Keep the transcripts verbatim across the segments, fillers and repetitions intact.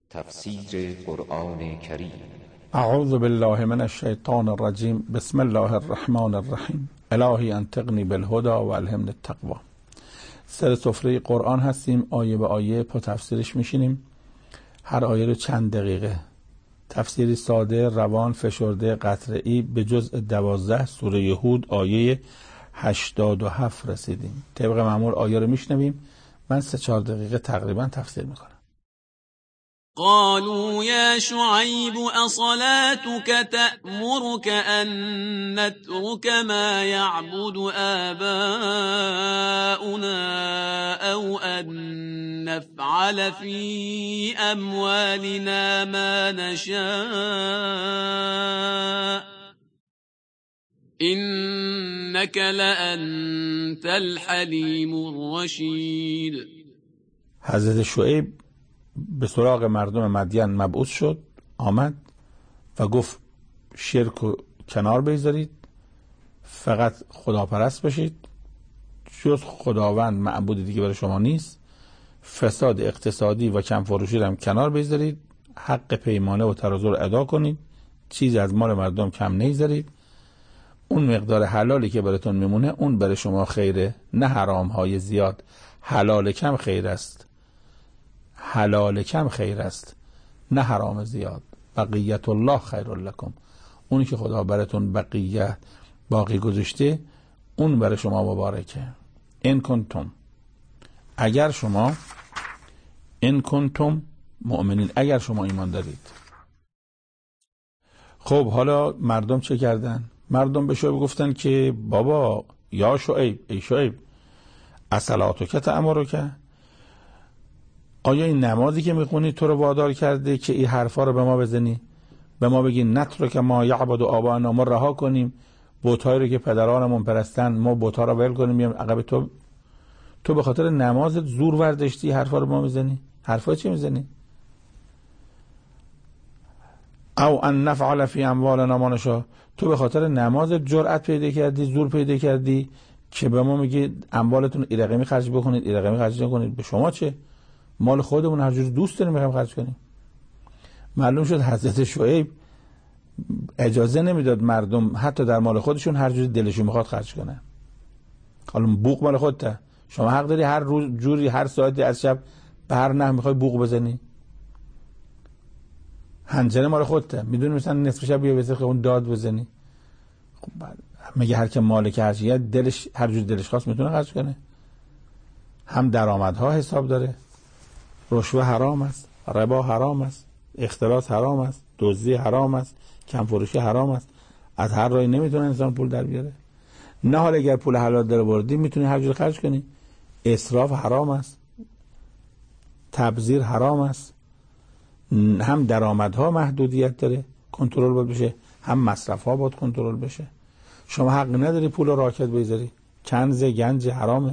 تفسیر قرآن کریم. اعوذ بالله من الشیطان الرجیم. بسم الله الرحمن الرحیم. الهی انطقنی بالهدی و الهمنی التقوی. سر سفره قرآن هستیم، آیه به آیه پا تفسیرش میشینیم. هر آیه رو چند دقیقه تفسیری ساده، روان، فشرده، قطعی به جزء دوازده سوره هود آیه هشتاد و هفت رسیدیم. طبق معمول آیه رو میشنویم، من سه چهار دقیقه تقریبا تفسیر میکنم. قالوا يا شعيب أصلاتك تأمرك أن نترك ما يعبد آباؤنا أو أن نفعل في أموالنا ما نشاء إنك لأنت الحليم الرشيد. حضرت شعیب به سراغ مردم مدین مبعوث شد، آمد و گفت شرک و کنار بگذارید، فقط خداپرست بشید، جز خداوند معبود دیگه برای شما نیست، فساد اقتصادی و کم فروشی رو هم کنار بگذارید، حق پیمانه و ترازو رو ادا کنید، چیزی از مال مردم کم نگذارید، اون مقدار حلالی که براتون میمونه اون برای شما خیره، نه حرام های زیاد. حلال کم خیر است، حلال کم خیر است، نه حرام زیاد. بقیت الله خیر لکم، اونی که خدا براتون بقیه باقی گذاشته اون برای شما مبارکه. ان کنتم، اگر شما، ان کنتم مؤمنین، اگر شما ایمان دارید. خب حالا مردم چه کردن؟ مردم به شعیب گفتن که بابا یا شعیب، ای شعیب، اصلاتک تأمرک، آیا این نمازی که میخونی تو رو وادار کرده که این حرفا رو به ما بزنی، به ما بگی نترک ما یعبد آباءنا، ما رها کنیم بت‌هایی رو که پدرانمون پرستن، ما بت‌ها رو ول کنیم بیام عقب تو؟ تو به خاطر نمازت زور ورداشتی حرفا رو به ما میزنی؟ حرفا چی میزنی؟ او ان نفعل فی اموالنا ما نشاء، تو به خاطر نمازت جرأت پیدا کردی، زور پیدا کردی که به ما میگی اموالتون این رقمی خرج بکنید، این رقمی خرج نکنید. به شما چه؟ مال خودمون هر جوری دوست داریم میخوایم خرج کنیم. معلوم شد حضرت شعیب اجازه نمیداد مردم حتی در مال خودشون هر جوری دلشون میخواد خرج کنه. حالا بوق مال خودته، شما حق داری هر روز جوری هر ساعتی از شب به هر نحو میخوای بوق بزنی. حنجره مال خودته، میدونی مثلا نصف شب بیا واسه اون داد بزنی. خب مگه هر کی مالک هر چیه دلش هر جوری دلش خواست میتونه خرج کنه؟ هم درآمدها حساب داره، رشوه حرام است، ربا حرام است، اختلاس حرام است، دزدی حرام است، کم فروشی حرام است. از هر راهی نمیتونه انسان پول در بیاره. نه حالا اگر پول حلال در آوردی میتونی هر جور خرج کنی. اسراف حرام است، تبذیر حرام است. هم درآمدها محدودیت داره، کنترل باید بشه، هم مصرفها باید کنترل بشه. شما حق نداری پول راکت بذاری، کنز گنج حرامه.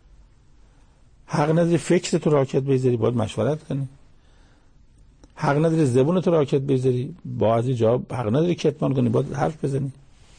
حق نداری فکر تو راکت بذاری، باید مشورت کنی. حق نداری زبون تو راکت بذاری، بعضی جا حق نداری کتمان کنی، باید حرف بزنی.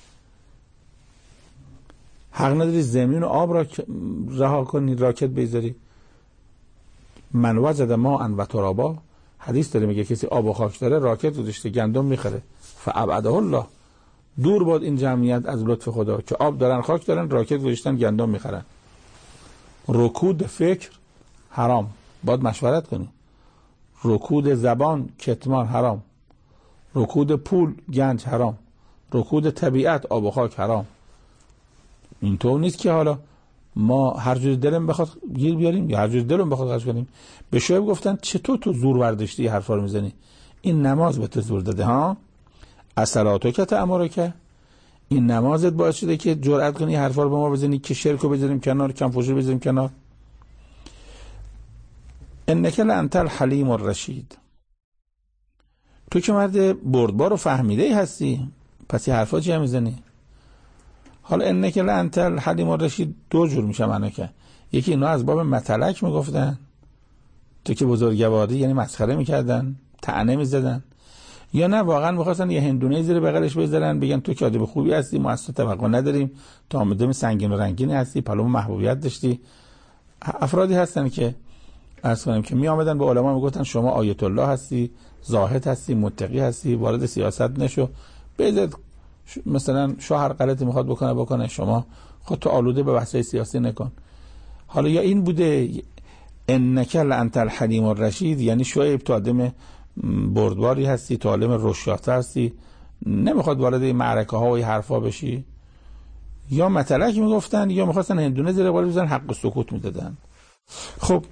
حق نداری زمین و آب را رها کنی، راکت بذاری. من وجد ماء و ترابا، حدیث داره میگه کسی آب و خاک داره راکت گذاشته گندم میخره، فابعده الله، دور باد این جمعیت از لطف خدا که آب دارن خاک دارن راکت گذاشتن گندم میخرن. رکود فکر حرام، باید مشورت کنی. رکود زبان کتمان حرام، رکود پول گنج حرام، رکود طبیعت آب و خاک حرام. اینطور نیست که حالا ما هر جوری دلم بخواد گیر بیاریم یا هر جوری دلم بخواد خرج کنیم. به شعیب گفتن چطور تو زور ورداشتی حرفا رو میزنی؟ این نماز به تو زور داده ها؟ اصلاتک تأمرک، این نمازت باعث شده که جرأت کنی حرفا رو به ما بزنی که شرک رو بذاریم کنار، کم فروشی بذاریم کنار. انک لانت الحلیم الرشید، تو که مرد بردبار و فهمیده هستی، پس این حرفا چی میزنی؟ حالا انک لانت الحلیم الرشید دو جور میشه معنی که یکی اینا از باب متلک میگفتن، تو که بزرگواری یعنی مسخره میکردن، طعنه میزدن، یا نه واقعا میخواستن یه هندونه زیر بغلش بذارن بگن تو که آدم خوبی هستی، ما از تو توقع نداریم، تو آمدم سنگین و رنگین هستی، پلو محبوبیت داشتی. افرادی هستن که عرض کنم که می آمدن به علما میگفتن شما آیت الله هستی، زاهد هستی، متقی هستی، وارد سیاست نشو، بذار مثلا شاه هر غلطی میخواد بکنه بکنه، شما خودتو آلوده به بحث‌های سیاسی نکن. حالا یا این بوده انک لانت الحلیم الرشید، یعنی شعیب تو آدم بردباری هستی، تو عالم رشیاته هستی، نمیخواد وارد این معرکه ها و این حرفا بشی. یا مطلق میگفتن یا میخواستن هندونه زیر بال بزنن، حق سکوت میدادن. خب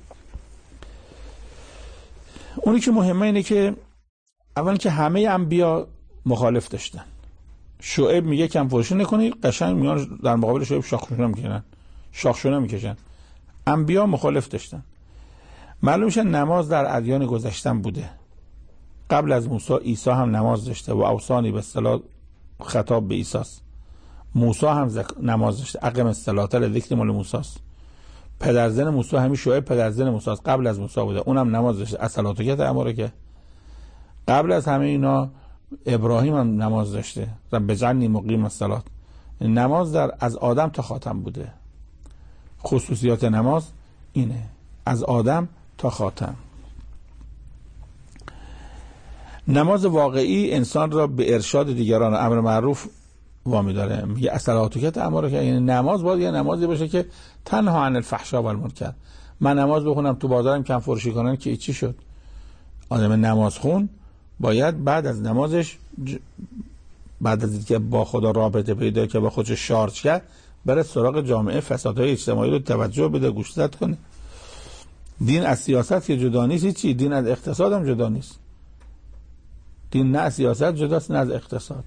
اونی که مهمه اینه که اول که همه انبیا مخالف داشتن. شعیب میگه کم فروشی نکنید، قشنگ میان در مقابل شعیب شاخشونه میکنن، شاخشونه میکشن. انبیا مخالف داشتن. معلوم میشه نماز در ادیان گذشتن بوده. قبل از موسی عیسی هم نماز داشته و اوصانی به اصطلاح خطاب به عیسی است. موسی هم زک... نماز داشته. اقم الصلاة لذکر مال موسی است. پدرزن موسی همین شعیب پدرزن موسی است، قبل از موسی بوده، اونم نماز داشته. الصلاة که امره که قبل از همه اینا ابراهیم هم نماز داشته. رب اجعلنی مقیم الصلاة. نماز در از آدم تا خاتم بوده. خصوصیات نماز اینه، از آدم تا خاتم. نماز واقعی انسان را به ارشاد دیگران، امر معروف وامی داره. میگه الصلاة که امره که، یعنی نماز باید یه نمازی باشه که تنها عن الفحشاء و المنکر. من نماز بخونم تو بازارم کم فروشی کنن که چی شد؟ آدم نماز خون باید بعد از نمازش ج... بعد از اینکه با خدا رابطه پیدا که با خودش شارژ کرد، بره سراغ جامعه فسادهای اجتماعی رو توجه بده، گوشزد کنه. دین از سیاست که جدا نیست، چی؟ دین از اقتصاد هم جدا نیست. دین نه از سیاست جداست نه از اقتصاد.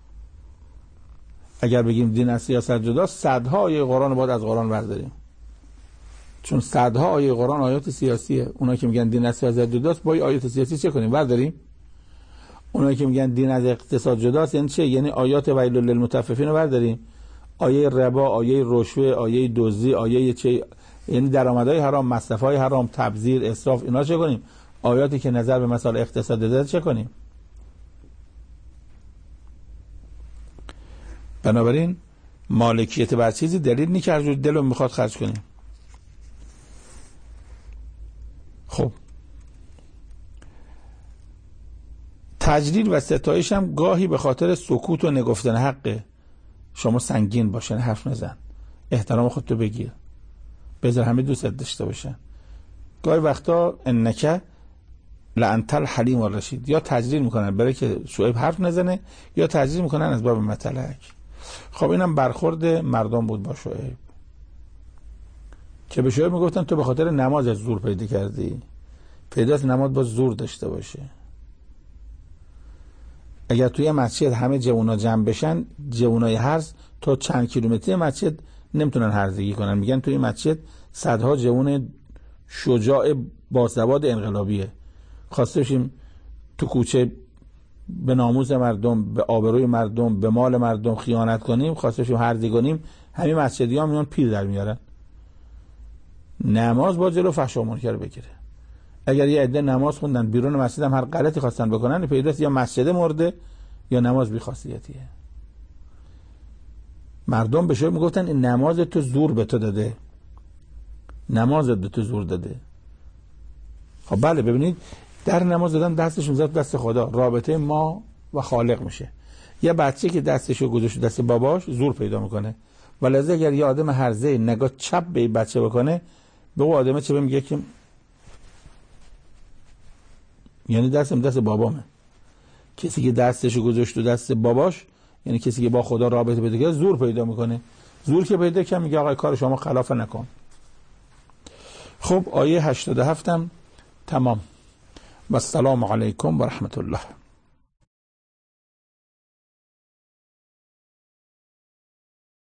اگر بگیم دین از سیاست جداست، صدها آیه قرآن باید از قرآن برداریم، چون صدها آیه قرآن آیات سیاسیه. اونایی که میگن دین از سیاست جداست، با آیات سیاسی چه کنیم؟ برداریم. اونایی که میگن دین از اقتصاد جداست یعنی چه؟ یعنی آیات ویل للمطففین رو برداریم، آیه ربا، آیه رشوه، آیه دزدی، آیه چه، یعنی درآمدهای حرام، مصرفهای حرام، تبذیر، اسراف، اینا چه کنیم؟ آیاتی که نظر به مسائل اقتصاد داده چه کنیم؟ بنابراین مالکیت بر چیزی دلیل نیست که هر جور دلو میخواد خرج کنیم. خب تجلیل و ستایش هم گاهی به خاطر سکوت و نگفتن حقه. شما سنگین باشن، حرف نزن، احترام خودتو بگیر، بذار همه دوست داشته باشن. گاهی وقتا انک لانت الحلیم الرشید، یا تجلیل میکنن برای که شعیب حرف نزنه، یا تجلیل میکنن از باب مطلق. خب اینم برخورد مردم بود با شعیب که به شعیب میگفتن تو به خاطر نماز زور پیدا کردی. پیداست نماز با زور داشته باشه. اگر توی مسجد همه جوونا جمع بشن، جوونای هرز تا چند کیلومتری مسجد نمیتونن هرزگی کنن. میگن توی مسجد صدها جوون شجاع باسواد انقلابیه. خواسته بشیم تو کوچه به ناموس مردم، به آبروی مردم، به مال مردم خیانت کنیم، خواسته بشیم هرزگی کنیم، همین مسجدی ها میان پیر در میارن. نماز با جلو فحش و منکر بگیره. اگر یه عده نماز خوندن بیرون مسجد هم هر غلطی خواستن بکنن، پیداست یا مسجد مرده یا نماز بی خاصیتیه. مردم به شما میگفتن این نماز تو زور به تو داده، نماز به تو زور داده. خب بله، ببینید در نماز دادن دستش میذاره دست خدا، رابطه ما و خالق میشه. یه بچه که دستشو گذاشته دست باباش زور پیدا میکنه، ولذا اگر یه آدم هرزه نگاه چپ به این بچه بکنه، به اون آدم چه میگه که یعنی دستم دست بابامه. کسی که دستشو گذاشت تو دست باباش یعنی کسی که با خدا رابطه پیدا کرده زور پیدا میکنه. زور که پیدا کنه میگه آقا کار شما خلاف نکن. خب آیه هشتاد و هفت هم تمام. و السلام علیکم و رحمت الله.